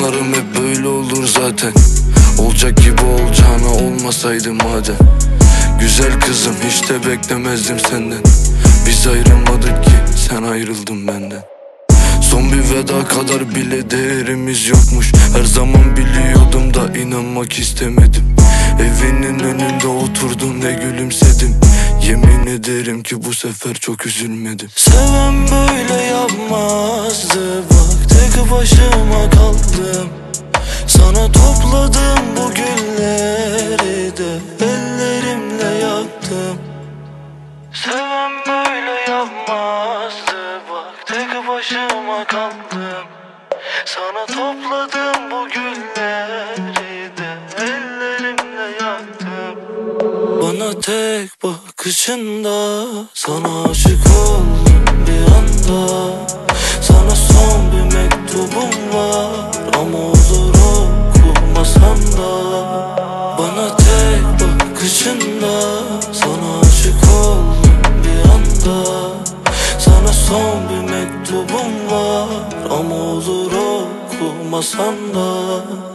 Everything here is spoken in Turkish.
Sonlarım hep böyle olur zaten. Olacak gibi olacağına olmasaydı madem. Güzel kızım, hiç de beklemezdim senden. Biz ayrılmadık ki sen ayrıldın benden. Son bir veda kadar bile değerimiz yokmuş. Her zaman biliyordum da inanmak istemedim. Evinin önünde oturdum ve gülümsedim. Yemin ederim ki bu sefer çok üzülmedim. Seven böyle yapmazdı, bak tek başıma kaldım. Sana topladım bu gülleri de ellerimle yaktım. Seven böyle yapmazdı, bak tek başıma kaldım. Sana topladım bu gülleri de ellerimle yaktım. Bana tek bakışında sana aşık oldum bir anda. Sana son bir mektubum var ama olur okumasan da. Bana tek bakışında sana aşık oldum bir anda. Sana son bir mektubum var ama olur okumasan da.